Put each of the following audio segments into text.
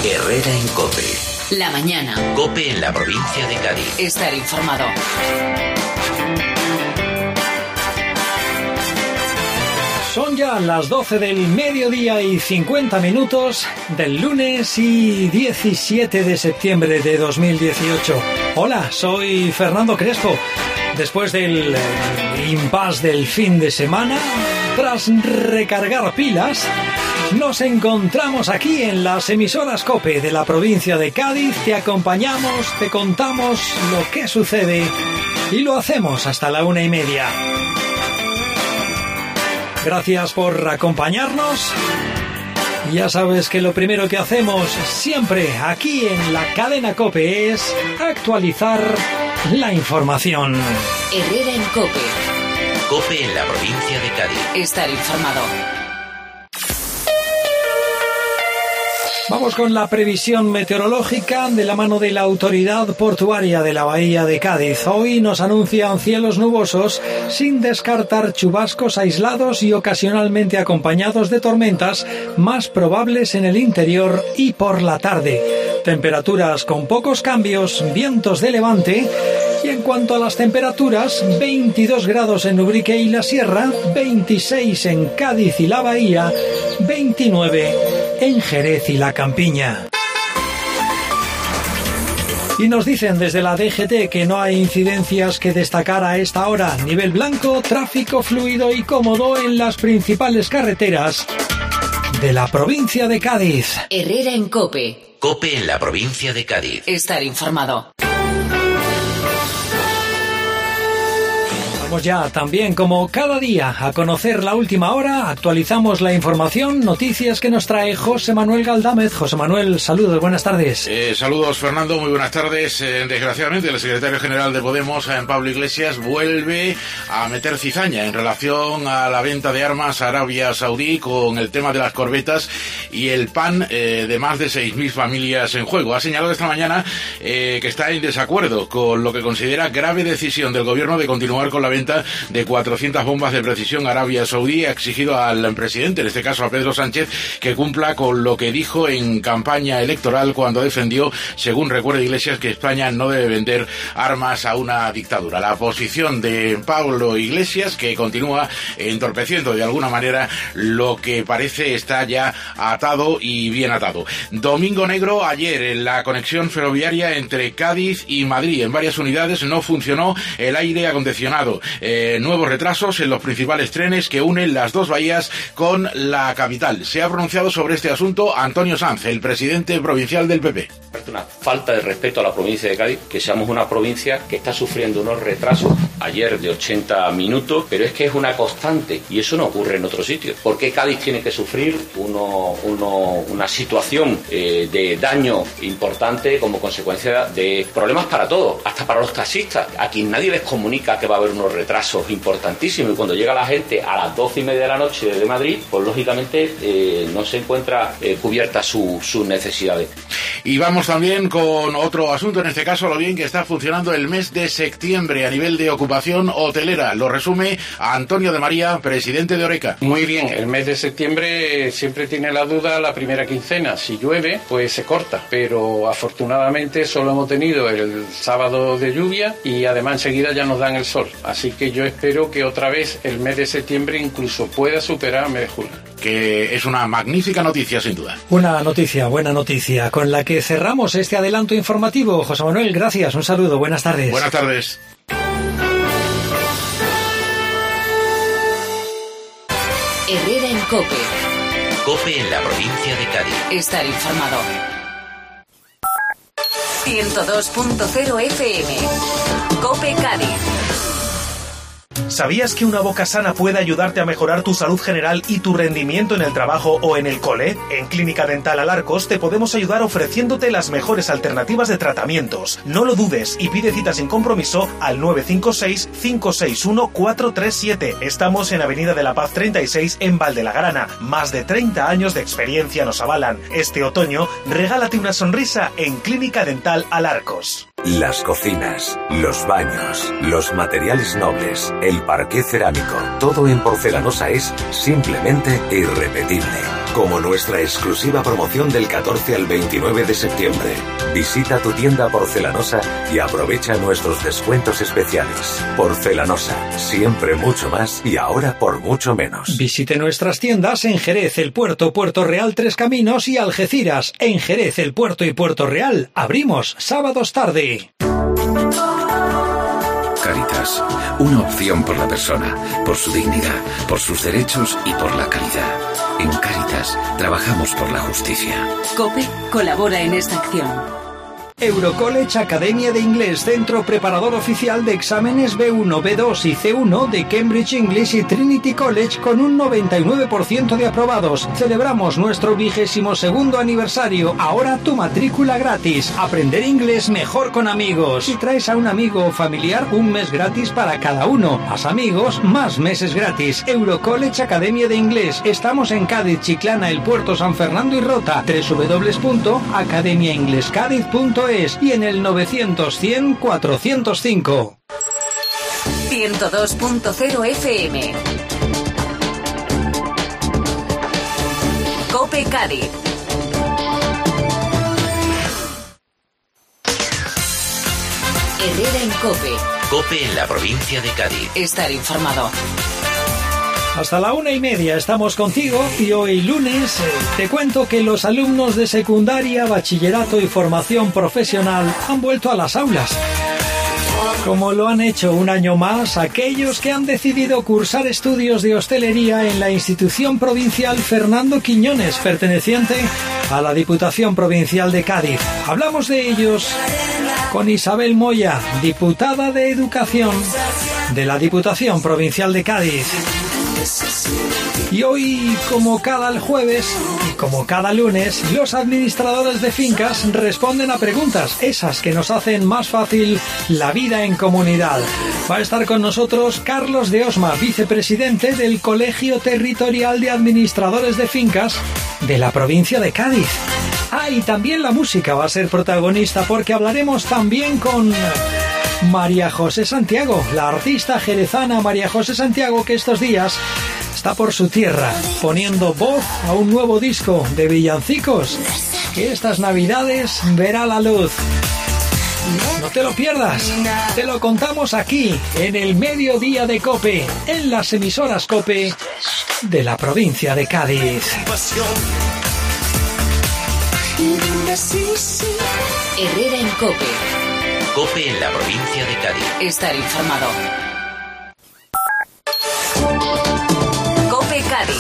Herrera en COPE. La mañana. COPE en la provincia de Cádiz. Estar informado. Son ya las 12 del mediodía y 50 minutos del lunes y 17 de septiembre de 2018. Hola, soy Fernando Crespo. Después del impasse del fin de semana, tras recargar pilas, nos encontramos aquí en las emisoras COPE de la provincia de Cádiz. Te acompañamos, te contamos lo que sucede y lo hacemos hasta la 1:30. Gracias por acompañarnos. Ya sabes que lo primero que hacemos siempre aquí en la cadena COPE es actualizar la información. Herrera en COPE. COPE en la provincia de Cádiz. Estar informado. Vamos con la previsión meteorológica de la mano de la Autoridad Portuaria de la Bahía de Cádiz. Hoy nos anuncian cielos nubosos, sin descartar chubascos aislados y ocasionalmente acompañados de tormentas, más probables en el interior y por la tarde. Temperaturas con pocos cambios, vientos de levante. Y en cuanto a las temperaturas, 22 grados en Ubrique y la Sierra, 26 en Cádiz y la Bahía, 29 en Jerez y la Campiña. Y nos dicen desde la DGT que no hay incidencias que destacar a esta hora. Nivel blanco, tráfico fluido y cómodo en las principales carreteras de la provincia de Cádiz. Herrera en COPE. COPE en la provincia de Cádiz. Estar informado. Vamos ya también, como cada día, a conocer la última hora. Actualizamos la información, noticias que nos trae José Manuel Galdámez. José Manuel, saludos, buenas tardes. Saludos, Fernando, muy buenas tardes. Desgraciadamente, el secretario general de Podemos, Pablo Iglesias, vuelve a meter cizaña en relación a la venta de armas a Arabia Saudí con el tema de las corbetas y el pan de más de 6.000 familias en juego. Ha señalado esta mañana que está en desacuerdo con lo que considera grave decisión del gobierno de continuar con la venta de 400 bombas de precisión a Arabia Saudí. Ha exigido al presidente, en este caso a Pedro Sánchez, que cumpla con lo que dijo en campaña electoral cuando defendió, según recuerda Iglesias, que España no debe vender armas a una dictadura. La posición de Pablo Iglesias, que continúa entorpeciendo de alguna manera lo que parece está ya atado y bien atado. Domingo negro ayer en la conexión ferroviaria entre Cádiz y Madrid. En varias unidades no funcionó el aire acondicionado. Nuevos retrasos en los principales trenes que unen las dos bahías con la capital. Se ha pronunciado sobre este asunto Antonio Sanz, el presidente provincial del PP. Es una falta de respeto a la provincia de Cádiz, que seamos una provincia que está sufriendo unos retrasos ayer de 80 minutos, pero es que es una constante y eso no ocurre en otros sitios. ¿Por qué Cádiz tiene que sufrir una situación de daño importante como consecuencia de problemas para todos, hasta para los taxistas, a quien nadie les comunica que va a haber unos retrasos importantísimos, y cuando llega la gente a las 12:30 de la noche de Madrid, pues lógicamente no se encuentra cubiertas sus necesidades. Y vamos también con otro asunto, en este caso lo bien que está funcionando el mes de septiembre a nivel de ocupación hotelera. Lo resume Antonio de María, presidente de Horeca. Muy bien, el mes de septiembre siempre tiene la duda la primera quincena. Si llueve, pues se corta, pero afortunadamente solo hemos tenido el sábado de lluvia y además enseguida ya nos dan el sol. Así que yo espero que otra vez el mes de septiembre incluso pueda superar al mes de julio. Que es una magnífica noticia, sin duda. Una noticia, buena noticia, con la que cerramos este adelanto informativo. José Manuel, gracias, un saludo, buenas tardes. Buenas tardes. Herrera en COPE. COPE en la provincia de Cádiz. Estar informado. 102.0 FM. COPE Cádiz. ¿Sabías que una boca sana puede ayudarte a mejorar tu salud general y tu rendimiento en el trabajo o en el cole? En Clínica Dental Alarcos te podemos ayudar ofreciéndote las mejores alternativas de tratamientos. No lo dudes y pide cita sin compromiso al 956-561-437. Estamos en Avenida de la Paz 36 en Valdelagrana. Más de 30 años de experiencia nos avalan. Este otoño, regálate una sonrisa en Clínica Dental Alarcos. Las cocinas, los baños, los materiales nobles, el parqué cerámico, todo en porcelanosa es simplemente irrepetible. como nuestra exclusiva promoción del 14 al 29 de septiembre. Visita tu tienda porcelanosa y aprovecha nuestros descuentos especiales. Porcelanosa, siempre mucho más y ahora por mucho menos. Visite nuestras tiendas en Jerez, El Puerto, Puerto Real, Tres Caminos y Algeciras. En Jerez, El Puerto y Puerto Real abrimos sábados tarde. Cáritas, una opción por la persona, por su dignidad, por sus derechos y por la calidad. En Cáritas trabajamos por la justicia. COPE colabora en esta acción. Eurocollege Academia de Inglés, centro preparador oficial de exámenes B1, B2 y C1 de Cambridge English y Trinity College con un 99% de aprobados. Celebramos nuestro 22º aniversario. Ahora tu matrícula gratis. Aprender inglés mejor con amigos. Si traes a un amigo o familiar, un mes gratis para cada uno. Más amigos, más meses gratis. Eurocollege Academia de Inglés. Estamos en Cádiz, Chiclana, El Puerto, San Fernando y Rota. www.academiainglescadiz.es y en el 900-100-405. 102.0 FM. COPE Cádiz. Herrera en COPE. COPE en la provincia de Cádiz. Estar informado. Hasta la 1:30 estamos contigo y hoy lunes te cuento que los alumnos de secundaria, bachillerato y formación profesional han vuelto a las aulas. Como lo han hecho un año más aquellos que han decidido cursar estudios de hostelería en la institución provincial Fernando Quiñones, perteneciente a la Diputación Provincial de Cádiz. Hablamos de ellos con Isabel Moya, diputada de Educación de la Diputación Provincial de Cádiz. Y hoy, como cada jueves y como cada lunes, los administradores de fincas responden a preguntas, esas que nos hacen más fácil la vida en comunidad. Va a estar con nosotros Carlos de Osma, vicepresidente del Colegio Territorial de Administradores de Fincas de la provincia de Cádiz. Y también la música va a ser protagonista porque hablaremos también con María José Santiago, la artista jerezana María José Santiago, que estos días está por su tierra poniendo voz a un nuevo disco de villancicos que estas navidades verá la luz. No te lo pierdas, te lo contamos aquí en el mediodía de COPE, en las emisoras COPE de la provincia de Cádiz. Herrera en COPE. COPE en la provincia de Cádiz. Estar informado. COPE Cádiz.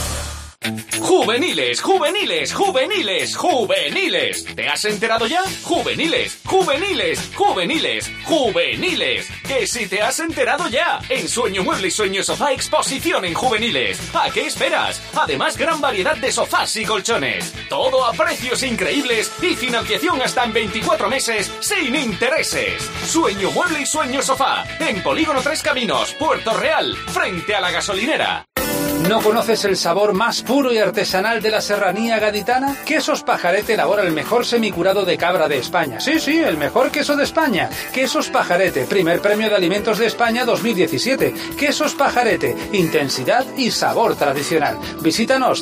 ¡Juveniles, juveniles, juveniles, juveniles! ¿Te has enterado ya? ¡Juveniles, juveniles, juveniles, juveniles! ¡Que si te has enterado ya! En Sueño Mueble y Sueño Sofá, exposición en juveniles. ¿A qué esperas? Además, gran variedad de sofás y colchones. Todo a precios increíbles y financiación hasta en 24 meses sin intereses. Sueño Mueble y Sueño Sofá, en Polígono Tres Caminos, Puerto Real, frente a la gasolinera. ¿No conoces el sabor más puro y artesanal de la serranía gaditana? Quesos Pajarete elabora el mejor semicurado de cabra de España. Sí, el mejor queso de España. Quesos Pajarete, primer premio de alimentos de España 2017. Quesos Pajarete, intensidad y sabor tradicional. Visítanos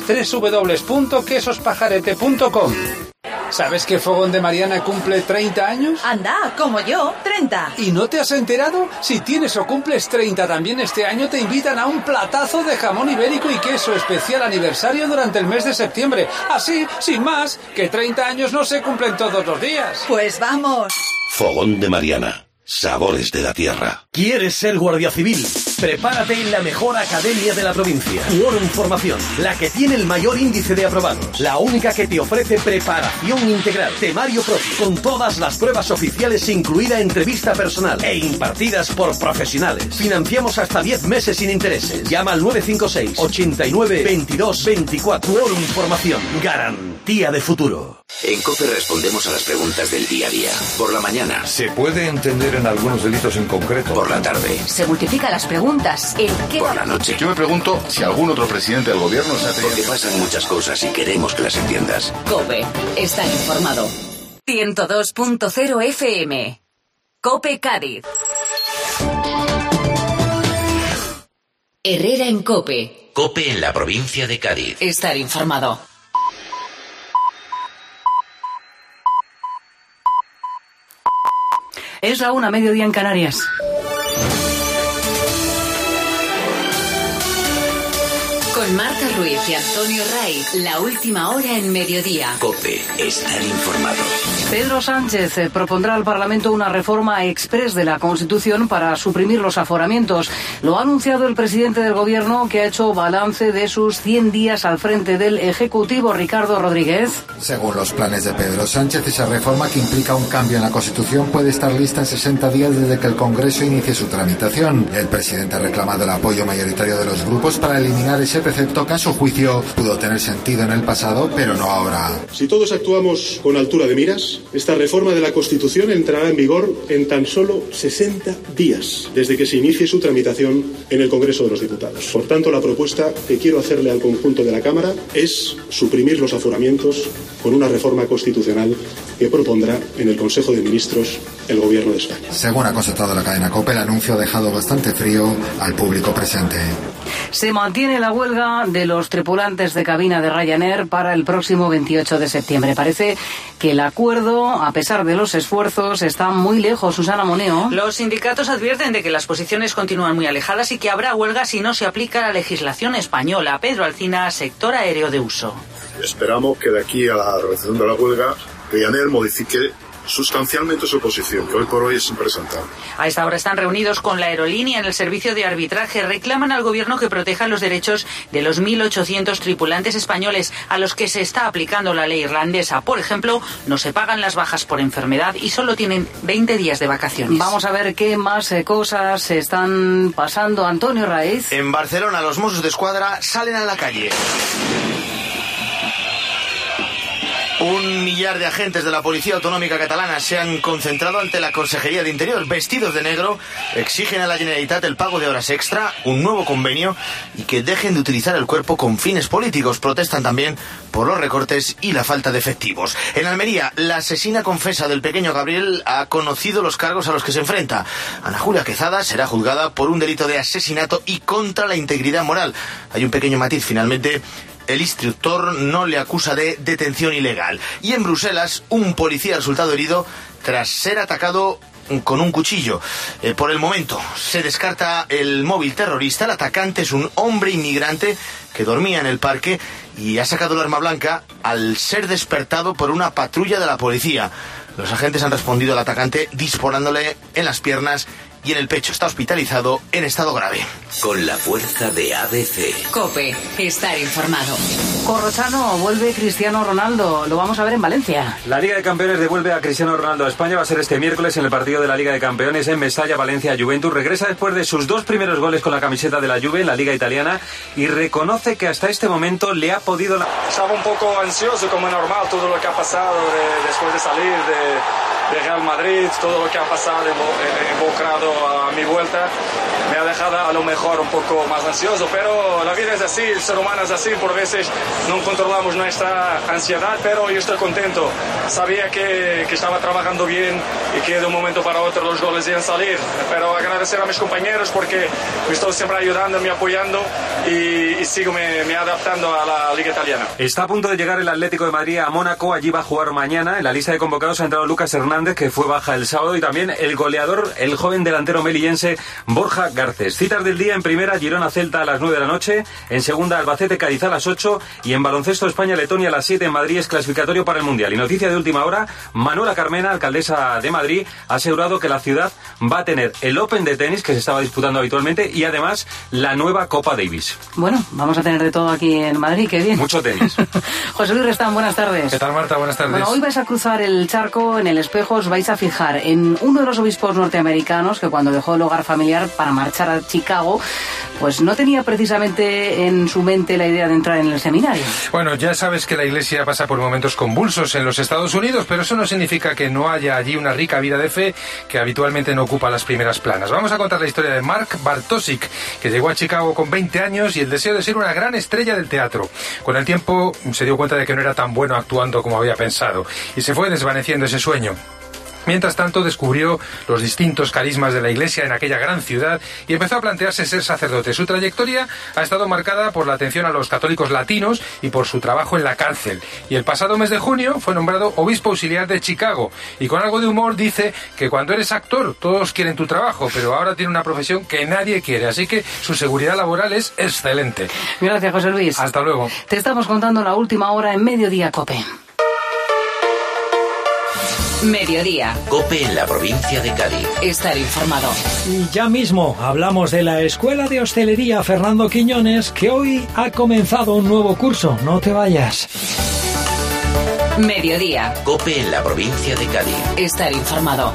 www.quesospajarete.com. ¿Sabes que Fogón de Mariana cumple 30 años? Anda, como yo, 30. ¿Y no te has enterado? Si tienes o cumples 30 también este año, te invitan a un platazo de jamón ibérico y queso especial aniversario durante el mes de septiembre. Así, sin más, que 30 años no se cumplen todos los días. Pues vamos. Fogón de Mariana. Sabores de la tierra. ¿Quieres ser guardia civil? Prepárate en la mejor academia de la provincia. Quórum Formación, la que tiene el mayor índice de aprobados. La única que te ofrece preparación integral, temario propio, con todas las pruebas oficiales, incluida entrevista personal e impartidas por profesionales. Financiamos hasta 10 meses sin intereses. Llama al 956 89 22 24. Quórum Formación, garantía de futuro. En COPE respondemos a las preguntas del día a día. Por la mañana. ¿Se puede entender en algunos delitos en concreto? Por la tarde. Se multiplican las preguntas. ¿En qué? Por la noche. Yo me pregunto si algún otro presidente del gobierno se ha tenido... Porque pasan muchas cosas y queremos que las entiendas. COPE. Está informado. 102.0 FM. COPE Cádiz. Herrera en COPE. COPE en la provincia de Cádiz. Estar informado. Es la 1:00, mediodía en Canarias. Con Marta Ruiz y Antonio Raiz, la última hora en mediodía. COPE, estar informado. Pedro Sánchez propondrá al Parlamento una reforma exprés de la Constitución para suprimir los aforamientos. Lo ha anunciado el presidente del Gobierno, que ha hecho balance de sus 100 días al frente del Ejecutivo. Ricardo Rodríguez. Según los planes de Pedro Sánchez, esa reforma, que implica un cambio en la Constitución, puede estar lista en 60 días desde que el Congreso inicie su tramitación. El presidente ha reclamado el apoyo mayoritario de los grupos para eliminar ese precepto que, a su juicio, pudo tener sentido en el pasado, pero no ahora. Si todos actuamos con altura de miras, esta reforma de la Constitución entrará en vigor en tan solo 60 días desde que se inicie su tramitación en el Congreso de los Diputados. Por tanto, la propuesta que quiero hacerle al conjunto de la Cámara es suprimir los aforamientos con una reforma constitucional que propondrá en el Consejo de Ministros el Gobierno de España. Según ha constatado la cadena COPE, el anuncio ha dejado bastante frío al público presente. Se mantiene la huelga de los tripulantes de cabina de Ryanair para el próximo 28 de septiembre. Parece que el acuerdo, a pesar de los esfuerzos, está muy lejos. Susana Moneo. Los sindicatos advierten de que las posiciones continúan muy alejadas y que habrá huelga si no se aplica la legislación española. Pedro Alcina, sector aéreo de uso. Esperamos que de aquí a la realización de la huelga, Ryanair modifique sustancialmente su posición, que hoy por hoy es impresentable. A esta hora están reunidos con la aerolínea en el servicio de arbitraje. Reclaman al gobierno que proteja los derechos de los 1.800 tripulantes españoles a los que se está aplicando la ley irlandesa. Por ejemplo, no se pagan las bajas por enfermedad y solo tienen 20 días de vacaciones. Vamos a ver qué más cosas se están pasando. Antonio Raiz. En Barcelona, los Mossos d'Esquadra salen a la calle. 1 millar de agentes de la Policía Autonómica Catalana se han concentrado ante la Consejería de Interior. Vestidos de negro, exigen a la Generalitat el pago de horas extra, un nuevo convenio y que dejen de utilizar el cuerpo con fines políticos. Protestan también por los recortes y la falta de efectivos. En Almería, la asesina confesa del pequeño Gabriel ha conocido los cargos a los que se enfrenta. Ana Julia Quezada será juzgada por un delito de asesinato y contra la integridad moral. Hay un pequeño matiz, finalmente. El instructor no le acusa de detención ilegal. Y en Bruselas, un policía ha resultado herido tras ser atacado con un cuchillo. Por el momento, se descarta el móvil terrorista. El atacante es un hombre inmigrante que dormía en el parque y ha sacado el arma blanca al ser despertado por una patrulla de la policía. Los agentes han respondido al atacante disparándole en las piernas y en el pecho. Está hospitalizado en estado grave. Con la fuerza de ABC. COPE, estar informado. Corrochano, vuelve Cristiano Ronaldo. Lo vamos a ver en Valencia. La Liga de Campeones devuelve a Cristiano Ronaldo a España. Va a ser este miércoles en el partido de la Liga de Campeones en Mestalla, Valencia. Juventus regresa después de sus 2 primeros goles con la camiseta de la Juve en la Liga italiana y reconoce que hasta este momento le ha podido... Estaba un poco ansioso, como normal, todo lo que ha pasado después de salir de Real Madrid, todo lo que ha pasado involucrado a mi vuelta me ha dejado a lo mejor un poco más ansioso, pero la vida es así, el ser humano es así, por veces no controlamos nuestra ansiedad, pero yo estoy contento. Sabía que estaba trabajando bien y que de un momento para otro los goles iban a salir, pero agradecer a mis compañeros porque me están siempre ayudando, me apoyando y sigo me adaptando a la Liga Italiana. Está a punto de llegar el Atlético de Madrid a Mónaco. Allí va a jugar mañana. En la lista de convocados ha entrado Lucas Hernández, que fue baja el sábado, y también el goleador, el joven delantero melillense Borja Garces. Citas del día: en primera, Girona-Celta a las 9 de la noche, en segunda, Albacete-Cádiz a las 8, y en baloncesto, España-Letonia a las 7 en Madrid. Es clasificatorio para el Mundial. Y noticia de última hora: Manuela Carmena, alcaldesa de Madrid, ha asegurado que la ciudad va a tener el Open de tenis, que se estaba disputando habitualmente, y además la nueva Copa Davis. Bueno, vamos a tener de todo aquí en Madrid, qué bien. Mucho tenis. José Luis Restán, buenas tardes. ¿Qué tal, Marta? Buenas tardes. Bueno, hoy vais a cruzar el charco. En el espejo os vais a fijar en uno de los obispos norteamericanos que, cuando dejó el hogar familiar para marchar a Chicago, pues no tenía precisamente en su mente la idea de entrar en el seminario. Bueno, ya sabes que la Iglesia pasa por momentos convulsos en los Estados Unidos, pero eso no significa que no haya allí una rica vida de fe que habitualmente no ocupa las primeras planas. Vamos a contar la historia de Mark Bartosik, que llegó a Chicago con 20 años y el deseo de ser una gran estrella del teatro. Con el tiempo se dio cuenta de que no era tan bueno actuando como había pensado y se fue desvaneciendo ese sueño. Mientras tanto, descubrió los distintos carismas de la Iglesia en aquella gran ciudad y empezó a plantearse ser sacerdote. Su trayectoria ha estado marcada por la atención a los católicos latinos y por su trabajo en la cárcel. Y el pasado mes de junio fue nombrado obispo auxiliar de Chicago. Y con algo de humor dice que cuando eres actor todos quieren tu trabajo, pero ahora tiene una profesión que nadie quiere. Así que su seguridad laboral es excelente. Gracias, José Luis. Hasta luego. Te estamos contando la última hora en Mediodía COPE. Mediodía. COPE en la provincia de Cádiz. Estar informado. Y ya mismo hablamos de la Escuela de Hostelería Fernando Quiñones, que hoy ha comenzado un nuevo curso. No te vayas. Mediodía. COPE en la provincia de Cádiz. Estar informado.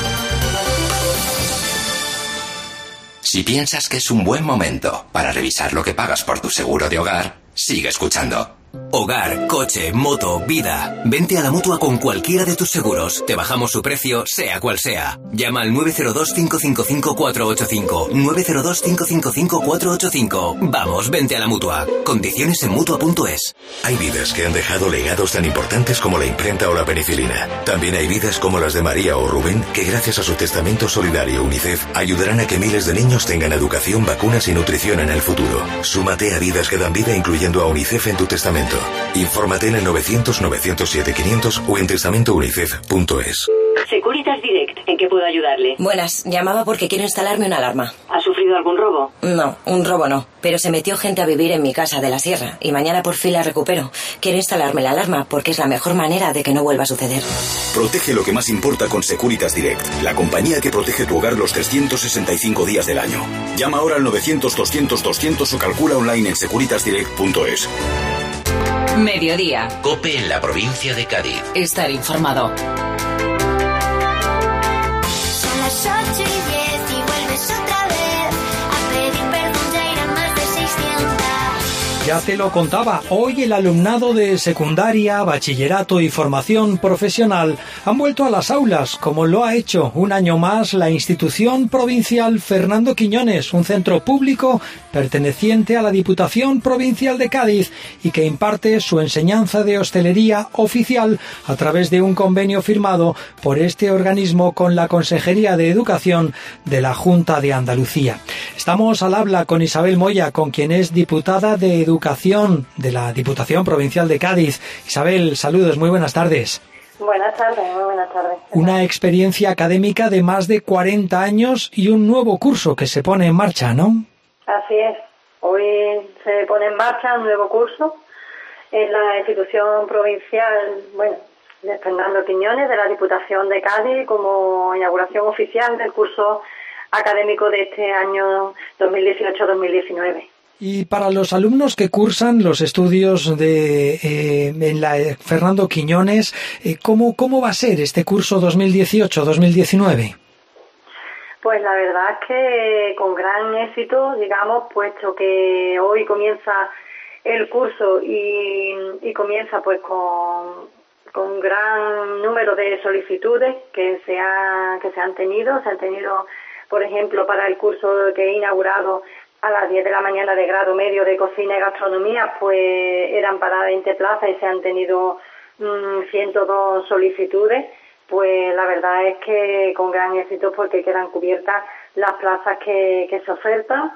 Si piensas que es un buen momento para revisar lo que pagas por tu seguro de hogar, sigue escuchando. Hogar, coche, moto, vida. Vente a la Mutua con cualquiera de tus seguros. Te bajamos su precio, sea cual sea. Llama al 902-555-485. 902-555-485. Vamos, vente a la Mutua. Condiciones en Mutua.es. Hay vidas que han dejado legados tan importantes como la imprenta o la penicilina. También hay vidas como las de María o Rubén, que gracias a su testamento solidario UNICEF ayudarán a que miles de niños tengan educación, vacunas y nutrición en el futuro. Súmate a Vidas que dan vida, incluyendo a UNICEF en tu testamento. Infórmate en el 900-907-500 o en testamentounicef.es. Securitas Direct, ¿en qué puedo ayudarle? Buenas, llamaba porque quiero instalarme una alarma. ¿Ha sufrido algún robo? No, un robo no, pero se metió gente a vivir en mi casa de la sierra y mañana por fin la recupero. Quiero instalarme la alarma porque es la mejor manera de que no vuelva a suceder. Protege lo que más importa con Securitas Direct, la compañía que protege tu hogar los 365 días del año. Llama ahora al 900-200-200 o calcula online en securitasdirect.es. Mediodía. COPE en la provincia de Cádiz. Estar informado. Son las 8:10 y vuelves otra vez a pedir perdón, ya irán más de 600. Ya te lo contaba, hoy el alumnado de secundaria, bachillerato y formación profesional han vuelto a las aulas, como lo ha hecho un año más la institución provincial Fernando Quiñones, un centro público perteneciente a la Diputación Provincial de Cádiz y que imparte su enseñanza de hostelería oficial a través de un convenio firmado por este organismo con la Consejería de Educación de la Junta de Andalucía. Estamos al habla con Isabel Moya, con quien es diputada de Educación de la Diputación Provincial de Cádiz. Isabel, saludos, muy buenas tardes. Buenas tardes, muy buenas tardes. Una experiencia académica de más de 40 años y un nuevo curso que se pone en marcha, ¿no? Así es. Hoy se pone en marcha un nuevo curso en la institución provincial, de Fernando Quiñones, de la Diputación de Cádiz, como inauguración oficial del curso académico de este año 2018-2019. Y para los alumnos que cursan los estudios en la Fernando Quiñones, ¿cómo va a ser este curso 2018-2019? Pues la verdad es que con gran éxito, digamos, puesto que hoy comienza el curso y comienza pues con gran número de solicitudes que se han tenido. Se han tenido, por ejemplo, para el curso que he inaugurado a las 10 de la mañana de grado medio de cocina y gastronomía, pues eran para 20 plazas y se han tenido 102 solicitudes. Pues la verdad es que con gran éxito porque quedan cubiertas las plazas que se ofertan.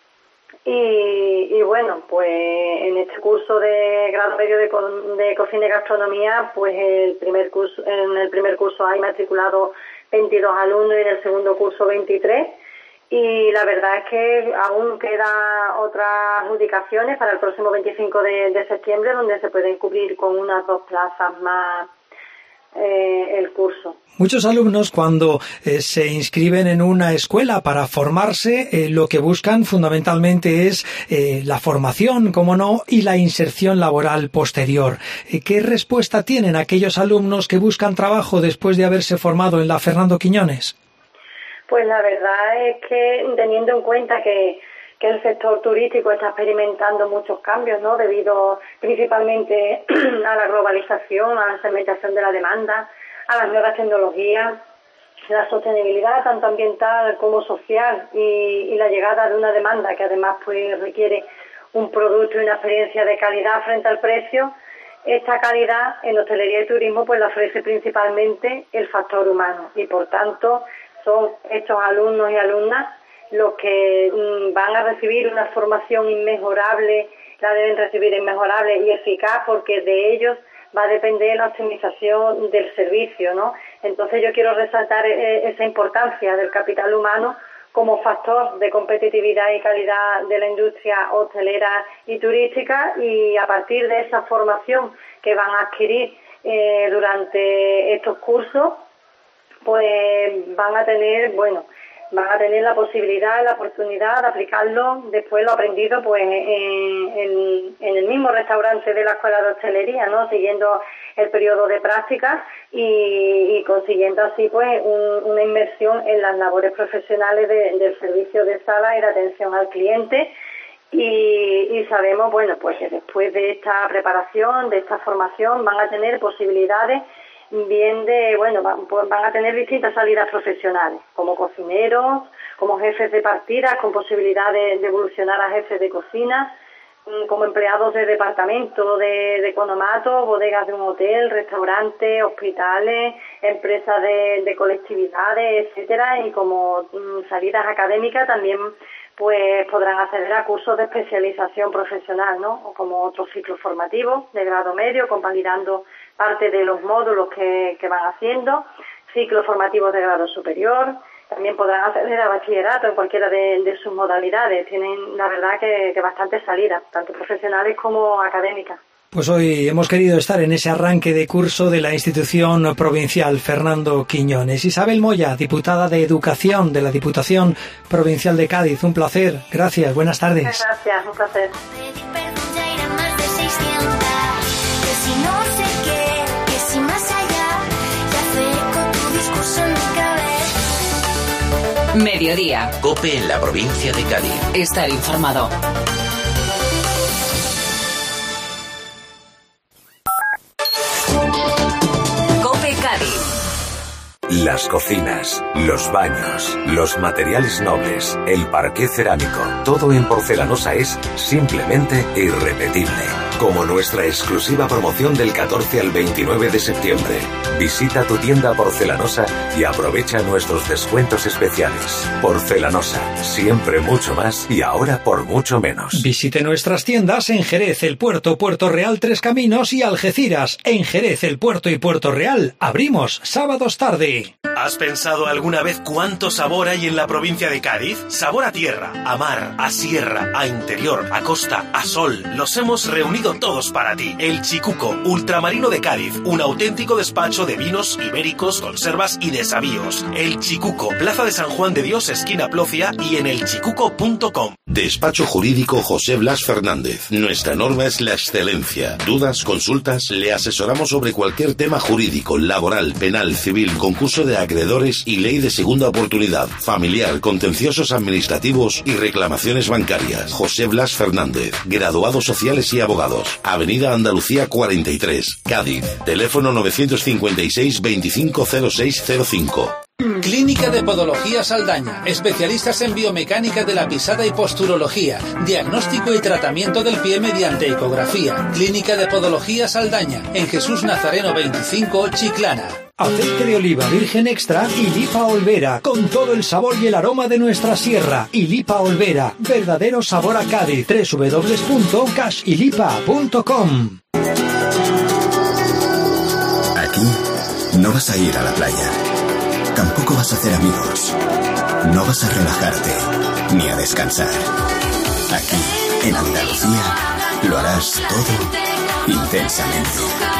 Y bueno, pues en este curso de grado medio de cocina y gastronomía, pues en el primer curso hay matriculado 22 alumnos y en el segundo curso 23. Y la verdad es que aún quedan otras adjudicaciones para el próximo 25 de septiembre, donde se pueden cubrir con unas 2 plazas más el curso. Muchos alumnos cuando se inscriben en una escuela para formarse, lo que buscan fundamentalmente es la formación, como no, y la inserción laboral posterior. ¿Qué respuesta tienen aquellos alumnos que buscan trabajo después de haberse formado en la Fernando Quiñones? Pues la verdad es que teniendo en cuenta que el sector turístico está experimentando muchos cambios, ¿no? Debido principalmente a la globalización, a la segmentación de la demanda, a las nuevas tecnologías, la sostenibilidad tanto ambiental como social y la llegada de una demanda que además pues requiere un producto y una experiencia de calidad frente al precio. esta calidad en hostelería y turismo pues la ofrece principalmente el factor humano y por tanto son estos alumnos y alumnas los que van a recibir una formación inmejorable, la deben recibir inmejorable y eficaz porque de ellos va a depender la optimización del servicio, ¿no? Entonces yo quiero resaltar esa importancia del capital humano como factor de competitividad y calidad de la industria hotelera y turística y a partir de esa formación que van a adquirir durante estos cursos, pues van a tener la posibilidad, la oportunidad de aplicarlo después lo aprendido pues en el mismo restaurante de la escuela de hostelería, ¿no? Siguiendo el periodo de prácticas y consiguiendo así pues una inmersión en las labores profesionales del servicio de sala y de atención al cliente y sabemos pues que después de esta preparación, de esta formación van a tener posibilidades van a tener distintas salidas profesionales, como cocineros, como jefes de partidas, con posibilidad de evolucionar a jefes de cocina, como empleados de departamento, de economato, bodegas de un hotel, restaurantes, hospitales, empresas de colectividades, etcétera, y como salidas académicas también pues podrán acceder a cursos de especialización profesional, ¿no? O como otros ciclos formativos de grado medio, convalidando parte de los módulos que van haciendo, ciclos formativos de grado superior, también podrán acceder a bachillerato en cualquiera de sus modalidades. Tienen, la verdad, que bastantes salidas, tanto profesionales como académicas. Pues hoy hemos querido estar en ese arranque de curso de la institución provincial Fernando Quiñones. Isabel Moya, diputada de Educación de la Diputación Provincial de Cádiz. Un placer. Gracias. Buenas tardes. Gracias. Un placer. Mediodía. COPE en la provincia de Cádiz. Estar informado. COPE Cádiz. Las cocinas, los baños, los materiales nobles, el parqué cerámico, todo en Porcelanosa es simplemente irrepetible. Como nuestra exclusiva promoción del 14 al 29 de septiembre. Visita tu tienda Porcelanosa y aprovecha nuestros descuentos especiales. Porcelanosa, siempre mucho más y ahora por mucho menos. Visite nuestras tiendas en Jerez, El Puerto, Puerto Real, Tres Caminos y Algeciras. En Jerez, El Puerto y Puerto Real abrimos sábados tarde. ¿Has pensado alguna vez cuánto sabor hay en la provincia de Cádiz? Sabor a tierra, a mar, a sierra, a interior, a costa, a sol. Los hemos reunido todos para ti. El Chicuco, ultramarino de Cádiz, un auténtico despacho de vinos ibéricos, conservas y desavíos. El Chicuco, Plaza de San Juan de Dios, esquina Plocia y en elchicuco.com. Despacho Jurídico José Blas Fernández. Nuestra norma es la excelencia. ¿Dudas, consultas? Le asesoramos sobre cualquier tema jurídico, laboral, penal, civil, concurso de acreedores y ley de segunda oportunidad, familiar, contenciosos administrativos y reclamaciones bancarias. José Blas Fernández, graduados sociales y abogados. Avenida Andalucía 43, Cádiz. Teléfono 956 250605. Clínica de Podología Saldaña, especialistas en biomecánica de la pisada y posturología, diagnóstico y tratamiento del pie mediante ecografía. Clínica de Podología Saldaña, en Jesús Nazareno 25, Chiclana. Aceite de oliva virgen extra y Lipa Olvera, con todo el sabor y el aroma de nuestra sierra. Y Lipa Olvera, verdadero sabor a Cádiz. www.cashilipa.com. Aquí no vas a ir a la playa. Tampoco vas a hacer amigos. No vas a relajarte ni a descansar. Aquí, en Andalucía, lo harás todo intensamente.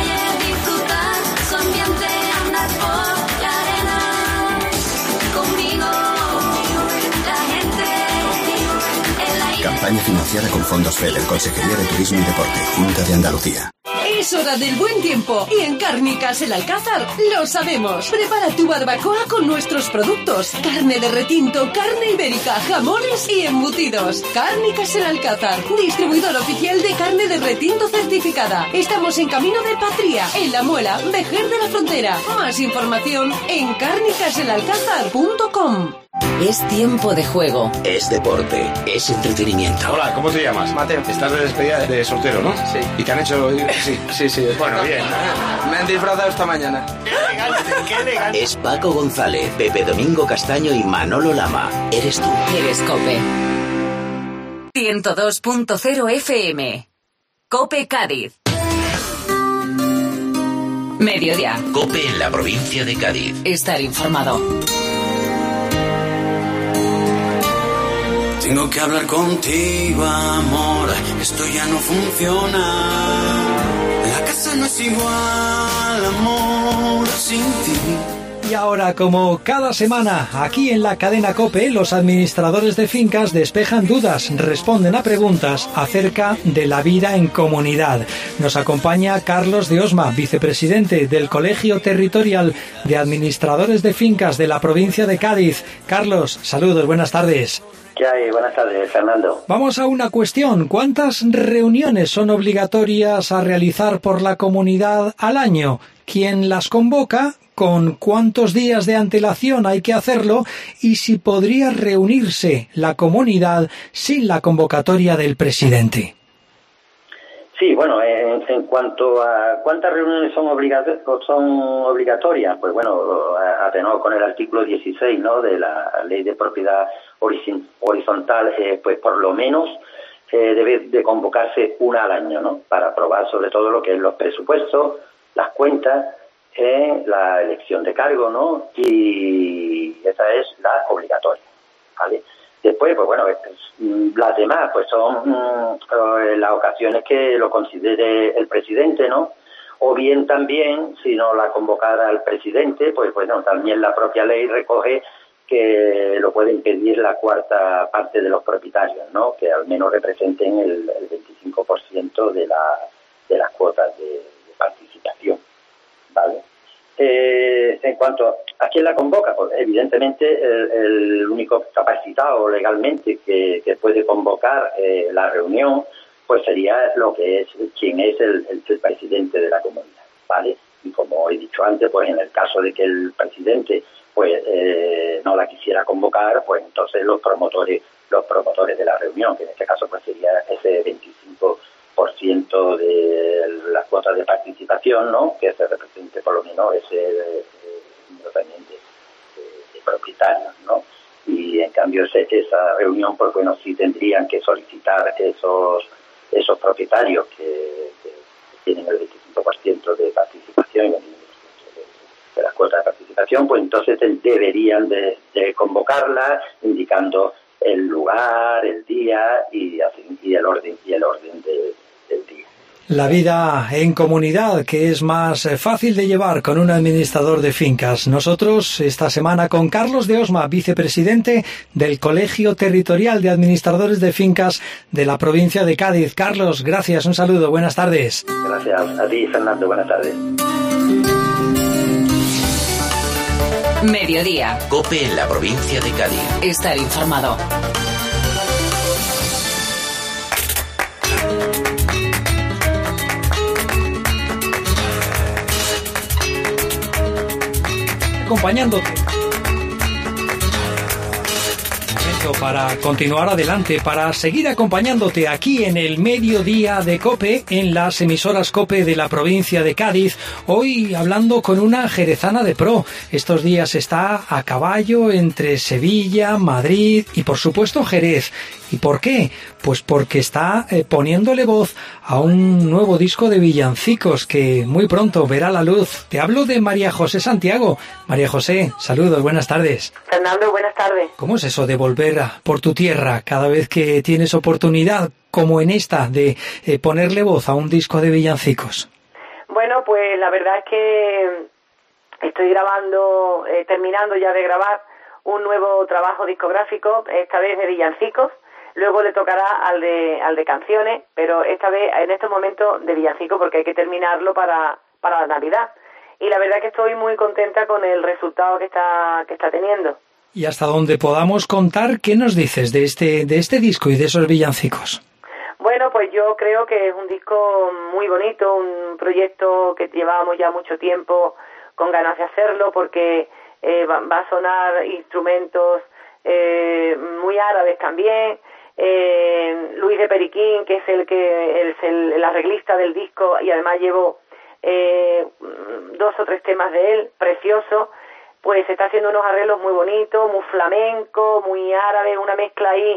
Campaña financiada con fondos FEDER, Consejería de Turismo y Deporte, Junta de Andalucía. Es hora del buen tiempo y en Cárnicas El Alcázar lo sabemos. Prepara tu barbacoa con nuestros productos: carne de retinto, carne ibérica, jamones y embutidos. Cárnicas El Alcázar, distribuidor oficial de carne de retinto certificada. Estamos en Camino de Patria, en La Muela, Vejer de la Frontera. Más información en cárnicaselalcázar.com. Es tiempo de juego. Es deporte, es entretenimiento. Hola, ¿cómo te llamas? Mateo. Estás de despedida de soltero, ¿no? Sí. ¿Y te han hecho...? Sí. Bueno, bien. Me han disfrazado esta mañana. Qué elegante. Es Paco González, Pepe Domingo Castaño y Manolo Lama. Eres tú. Eres COPE. 102.0 FM. COPE Cádiz. Mediodía. COPE en la provincia de Cádiz. Estar informado. Tengo que hablar contigo, amor. Esto ya no funciona. La casa no es igual, amor, sin ti. Y ahora, como cada semana, aquí en la cadena COPE, los administradores de fincas despejan dudas, responden a preguntas acerca de la vida en comunidad. Nos acompaña Carlos de Osma, vicepresidente del Colegio Territorial de Administradores de Fincas de la provincia de Cádiz. Carlos, saludos, buenas tardes. ¿Qué hay? Buenas tardes, Fernando. Vamos a una cuestión. ¿Cuántas reuniones son obligatorias a realizar por la comunidad al año? ¿Quién las convoca? ¿Con cuántos días de antelación hay que hacerlo? Y si podría reunirse la comunidad sin la convocatoria del presidente. Sí, bueno, en cuanto a cuántas reuniones son obligatorias, pues bueno, atenado con el artículo 16, ¿no?, de la Ley de Propiedad Horizontal, pues por lo menos debe de convocarse una al año, ¿no?, para aprobar sobre todo lo que es los presupuestos, las cuentas, la elección de cargo, ¿no?, y esa es la obligatoria, ¿vale? Después, pues bueno, las demás pues son las ocasiones que lo considere el presidente, ¿no? O bien también, si no la convocara el presidente, pues bueno, también la propia ley recoge que lo pueden pedir la cuarta parte de los propietarios, ¿no?, que al menos representen el 25% de las cuotas de participación, ¿vale? En cuanto a quién la convoca, pues evidentemente el único capacitado legalmente que puede convocar la reunión, pues sería quien es el presidente de la comunidad, ¿vale? Y como he dicho antes, pues en el caso de que el presidente pues no la quisiera convocar, pues entonces los promotores de la reunión, que en este caso pues sería ese 25% de las cuotas de participación, ¿no?, que se represente por lo menos ese número también de propietarios, ¿no? Y en cambio esa reunión, pues bueno, sí tendrían que solicitar esos propietarios que tienen el 25% de participación, de las cuotas de participación, pues entonces deberían de convocarla, indicando el lugar, el día y el orden del día. La vida en comunidad, que es más fácil de llevar con un administrador de fincas. Nosotros esta semana con Carlos de Osma, vicepresidente del Colegio Territorial de Administradores de Fincas de la provincia de Cádiz. Carlos, gracias, un saludo, buenas tardes. Gracias a ti, Fernando, buenas tardes. Mediodía. COPE en la provincia de Cádiz. Estar informado. Acompañándote. Para continuar adelante, para seguir acompañándote aquí en el mediodía de COPE, en las emisoras COPE de la provincia de Cádiz, hoy hablando con una jerezana de pro. Estos días está a caballo entre Sevilla, Madrid y por supuesto Jerez. ¿Y por qué? Pues porque está poniéndole voz a un nuevo disco de villancicos que muy pronto verá la luz. Te hablo de María José Santiago. María José, saludos, buenas tardes. Fernando, buenas tardes. ¿Cómo es eso de volver por tu tierra cada vez que tienes oportunidad, como en esta, de ponerle voz a un disco de villancicos? Bueno, pues la verdad es que estoy grabando, terminando ya de grabar un nuevo trabajo discográfico, esta vez de villancicos. Luego le tocará al de canciones, pero esta vez, en estos momentos, de villancico, porque hay que terminarlo para la Navidad. Y la verdad es que estoy muy contenta con el resultado que está teniendo. Y hasta donde podamos contar, ¿qué nos dices de este disco y de esos villancicos? Bueno, pues yo creo que es un disco muy bonito, un proyecto que llevábamos ya mucho tiempo con ganas de hacerlo, porque va a sonar instrumentos muy árabes también. Luis de Periquín, que es el arreglista del disco, y además llevo 2 o 3 temas de él, preciosos. Pues está haciendo unos arreglos muy bonitos, muy flamenco, muy árabe, una mezcla ahí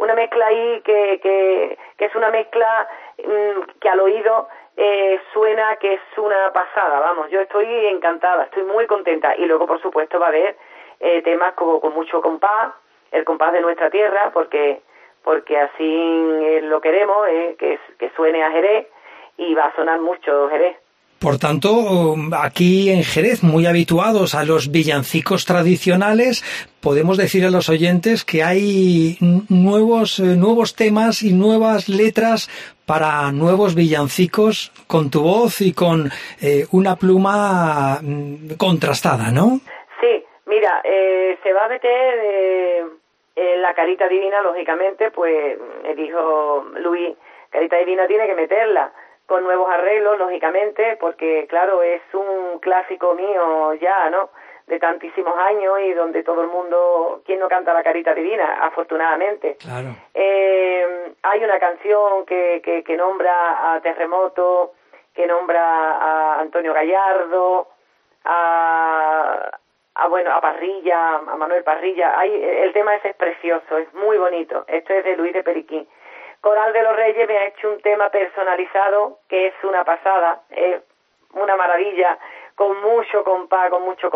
que es una mezcla que al oído suena que es una pasada, vamos. Yo estoy encantada, estoy muy contenta. Y luego, por supuesto, va a haber temas con mucho compás, el compás de nuestra tierra, porque así lo queremos, que suene a Jerez, y va a sonar mucho Jerez. Por tanto, aquí en Jerez, muy habituados a los villancicos tradicionales, podemos decir a los oyentes que hay nuevos temas y nuevas letras para nuevos villancicos con tu voz y con una pluma contrastada, ¿no? Sí, mira, se va a meter la Carita Divina, lógicamente, pues el hijo Luis, Carita Divina tiene que meterla con nuevos arreglos, lógicamente, porque claro, es un clásico mío ya, ¿no?, de tantísimos años, y donde todo el mundo, ¿quién no canta la Carita Divina?, afortunadamente. Claro. Hay una canción que nombra a Terremoto, que nombra a Antonio Gallardo, a Parrilla, a Manuel Parrilla. El tema ese es precioso, es muy bonito. Esto es de Luis de Periquín. Coral de los Reyes me ha hecho un tema personalizado que es una pasada, es una maravilla, con mucho compás.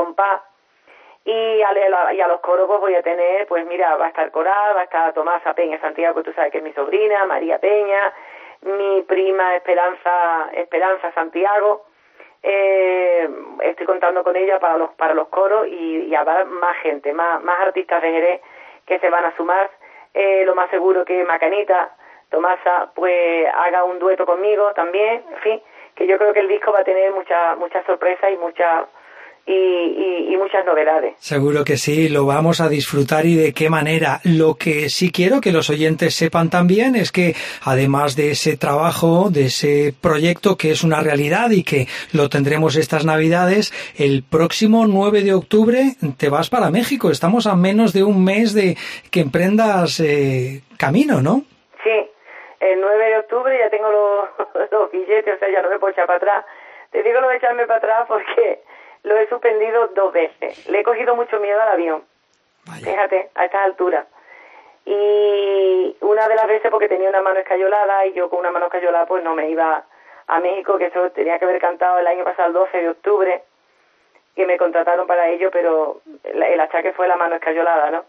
Y a los coros pues voy a tener, pues mira, va a estar Coral, va a estar Tomasa Peña Santiago, que tú sabes que es mi sobrina, María Peña, mi prima Esperanza Santiago. Estoy contando con ella para los coros, y habrá más gente, más artistas de Jerez que se van a sumar. Lo más seguro que Macanita, Tomasa, pues haga un dueto conmigo también, en fin, que yo creo que el disco va a tener muchas sorpresas y muchas novedades. Seguro que sí, lo vamos a disfrutar, y de qué manera. Lo que sí quiero que los oyentes sepan también es que, además de ese trabajo, de ese proyecto que es una realidad y que lo tendremos estas Navidades, el próximo 9 de octubre te vas para México. Estamos a menos de un mes de que emprendas camino, ¿no? Sí, el 9 de octubre ya tengo los billetes, o sea, ya no me puedo echar para atrás. Te digo lo de echarme para atrás porque lo he suspendido 2 veces. Le he cogido mucho miedo al avión. Vaya. Fíjate, a estas alturas. Y una de las veces porque tenía una mano escayolada, y yo con una mano escayolada pues no me iba a México, que eso tenía que haber cantado el año pasado, el 12 de octubre, que me contrataron para ello, pero el achaque fue la mano escayolada, ¿no?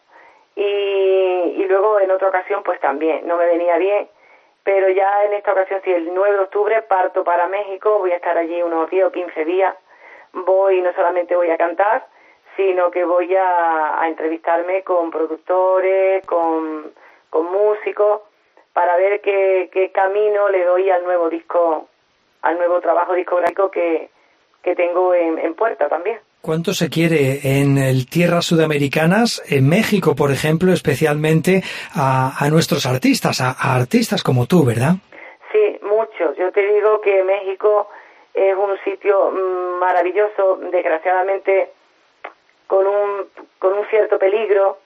Y luego en otra ocasión pues también no me venía bien, pero ya en esta ocasión sí, el 9 de octubre parto para México, voy a estar allí unos 10 o 15 días. No solamente voy a cantar, sino que voy a entrevistarme con productores, con músicos, para ver qué camino le doy al nuevo disco, al nuevo trabajo discográfico que tengo en puerta también. ¿Cuánto se quiere en tierras sudamericanas, en México, por ejemplo, especialmente a nuestros artistas, a artistas como tú, ¿verdad? Sí, mucho. Yo te digo que México es un sitio maravilloso, desgraciadamente con un cierto peligro,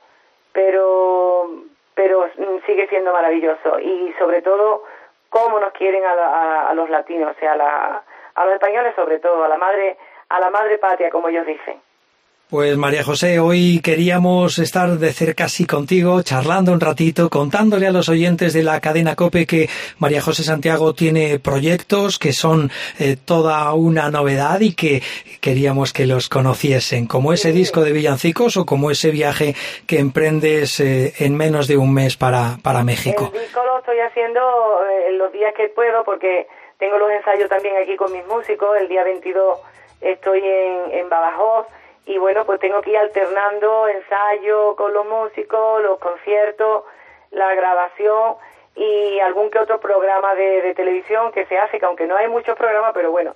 pero sigue siendo maravilloso. Y sobre todo, cómo nos quieren a los latinos, o sea, a los españoles sobre todo, a la madre patria, como ellos dicen. Pues María José, hoy queríamos estar de cerca así contigo, charlando un ratito, contándole a los oyentes de la cadena COPE que María José Santiago tiene proyectos que son toda una novedad y que queríamos que los conociesen, como ese disco de villancicos o como ese viaje que emprendes en menos de un mes para México. El disco lo estoy haciendo en los días que puedo, porque tengo los ensayos también aquí con mis músicos. El día 22 estoy en Badajoz. Y bueno, pues tengo que ir alternando ensayo con los músicos, los conciertos, la grabación y algún que otro programa de televisión que se hace, que aunque no hay muchos programas, pero bueno,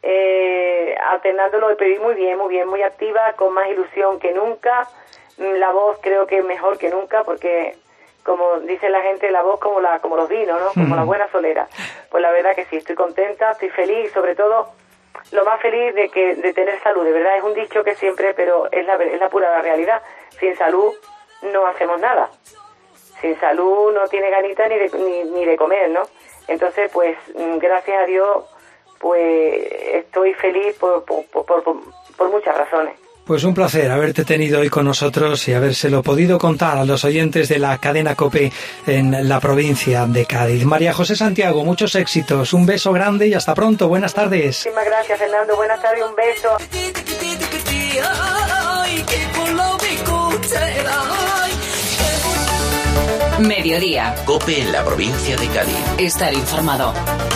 alternándolo, pero muy activa, con más ilusión que nunca. La voz creo que es mejor que nunca, porque como dice la gente, la voz como los vinos, ¿no? Como la buena solera. Pues la verdad que sí, estoy contenta, estoy feliz, y sobre todo lo más feliz de tener salud. De verdad, es un dicho que siempre, pero es la pura realidad. Sin salud no hacemos nada. Sin salud no tiene ganita ni de comer, ¿no? Entonces, pues, gracias a Dios, pues, estoy feliz por muchas razones. Pues un placer haberte tenido hoy con nosotros y habérselo podido contar a los oyentes de la cadena COPE en la provincia de Cádiz. María José Santiago, muchos éxitos, un beso grande y hasta pronto. Buenas tardes. Muchísimas gracias, Fernando. Buenas tardes, un beso. Mediodía. COPE en la provincia de Cádiz. Estar informado.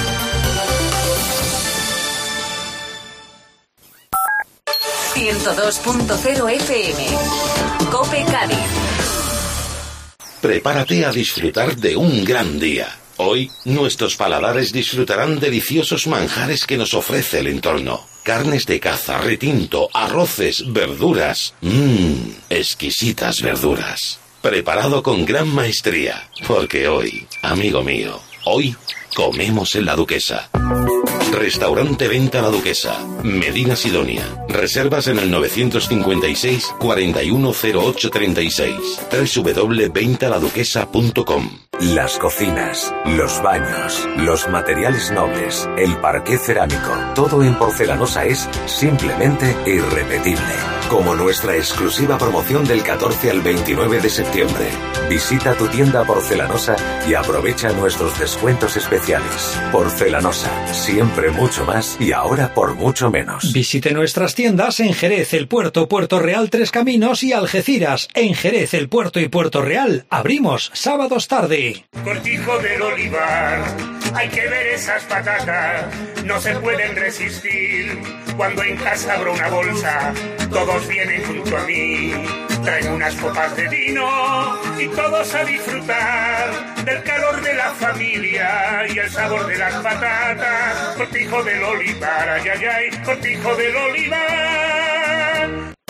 ...102.0 FM. COPE Cádiz. Prepárate a disfrutar de un gran día. Hoy, nuestros paladares disfrutarán deliciosos manjares que nos ofrece el entorno. Carnes de caza, retinto, arroces, verduras. Exquisitas verduras. Preparado con gran maestría. Porque hoy, amigo mío, hoy comemos en La Duquesa. Restaurante Venta La Duquesa, Medina Sidonia. Reservas en el 956 410836. www.ventaladuquesa.com. Las cocinas, los baños, los materiales nobles, el parqué cerámico, todo en porcelanosa es simplemente irrepetible. Como nuestra exclusiva promoción del 14 al 29 de septiembre. Visita tu tienda porcelanosa y aprovecha nuestros descuentos especiales. Porcelanosa, siempre mucho más y ahora por mucho menos. Visite nuestras tiendas en Jerez, El Puerto, Puerto Real, Tres Caminos y Algeciras. En Jerez, El Puerto y Puerto Real abrimos sábados tarde. Cortijo del olivar, hay que ver esas patatas, no se pueden resistir. Cuando en casa abro una bolsa, todos vienen junto a mí. Traen unas copas de vino y todos a disfrutar del calor de la familia y el sabor de las patatas. Cortijo del olivar, ay, ay, ay, Cortijo del olivar.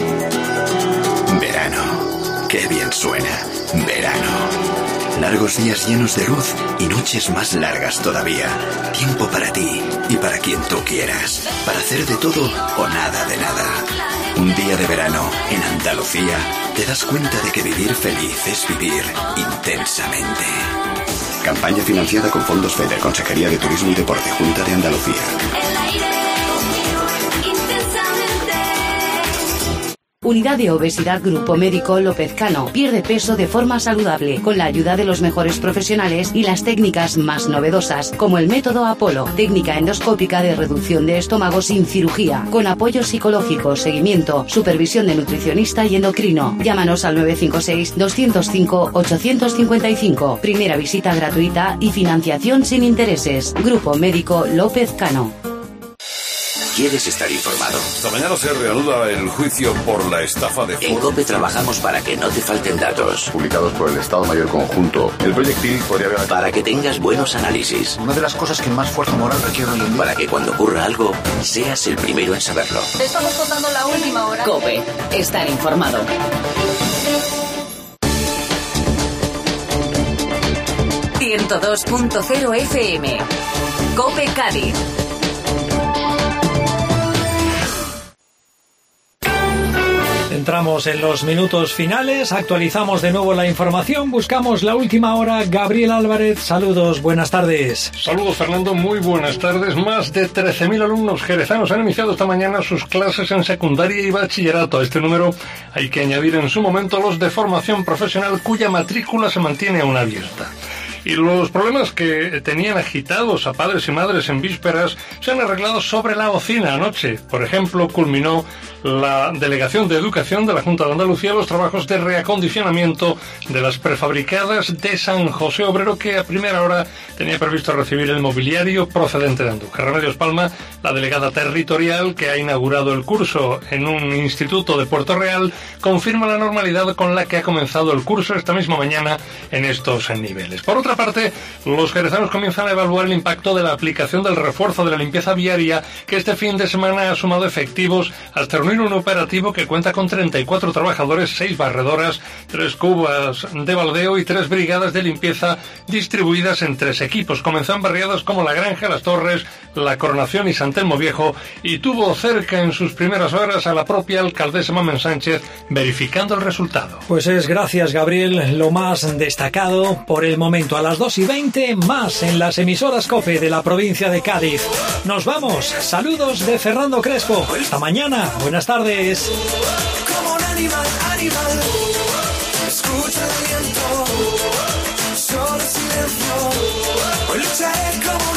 Verano, qué bien suena, verano. Largos días llenos de luz y noches más largas todavía. Tiempo para ti y para quien tú quieras. Para hacer de todo o nada de nada. Un día de verano en Andalucía te das cuenta de que vivir feliz es vivir intensamente. Campaña financiada con fondos FEDER, Consejería de Turismo y Deporte, Junta de Andalucía. Unidad de Obesidad Grupo Médico López Cano. Pierde peso de forma saludable con la ayuda de los mejores profesionales y las técnicas más novedosas, como el método Apolo, técnica endoscópica de reducción de estómago sin cirugía, con apoyo psicológico, seguimiento, supervisión de nutricionista y endocrino. Llámanos al 956-205-855. Primera visita gratuita y financiación sin intereses. Grupo Médico López Cano. ¿Quieres estar informado? Esta mañana se reanuda el juicio por la estafa de Ford. En COPE trabajamos para que no te falten datos. Publicados por el Estado Mayor Conjunto. El proyectil podría haber... Para que tengas buenos análisis. Una de las cosas que más fuerza moral requiere hoy en día. Para que cuando ocurra algo, seas el primero en saberlo. Te estamos contando la última hora. COPE. Estar informado. ...102.0 FM. COPE Cádiz. Entramos en los minutos finales, actualizamos de nuevo la información, buscamos la última hora. Gabriel Álvarez, saludos, buenas tardes. Saludos, Fernando, muy buenas tardes. Más de 13.000 alumnos jerezanos han iniciado esta mañana sus clases en secundaria y bachillerato. A este número hay que añadir en su momento los de formación profesional cuya matrícula se mantiene aún abierta. Y los problemas que tenían agitados a padres y madres en vísperas se han arreglado sobre la bocina anoche. Por ejemplo, culminó la Delegación de Educación de la Junta de Andalucía los trabajos de reacondicionamiento de las prefabricadas de San José Obrero, que a primera hora tenía previsto recibir el mobiliario procedente de Andújar. Remedios Palma, la delegada territorial que ha inaugurado el curso en un instituto de Puerto Real, confirma la normalidad con la que ha comenzado el curso esta misma mañana en estos niveles. Por otra otra parte, los jerezanos comienzan a evaluar el impacto de la aplicación del refuerzo de la limpieza viaria, que este fin de semana ha sumado efectivos hasta reunir un operativo que cuenta con 34 trabajadores, 6 barredoras, 3 cubas de baldeo y 3 brigadas de limpieza distribuidas en 3 equipos. Comenzó en barriadas como La Granja, Las Torres, La Coronación y San Telmo Viejo, y tuvo cerca en sus primeras horas a la propia alcaldesa Mamen Sánchez verificando el resultado. Pues es, gracias Gabriel, lo más destacado por el momento. A las 2:20 más en las emisoras COPE de la provincia de Cádiz. Nos vamos. Saludos de Fernando Crespo. Hasta mañana. Buenas tardes. Como un animal, escucha el viento, solo silencio, hoy lucharé como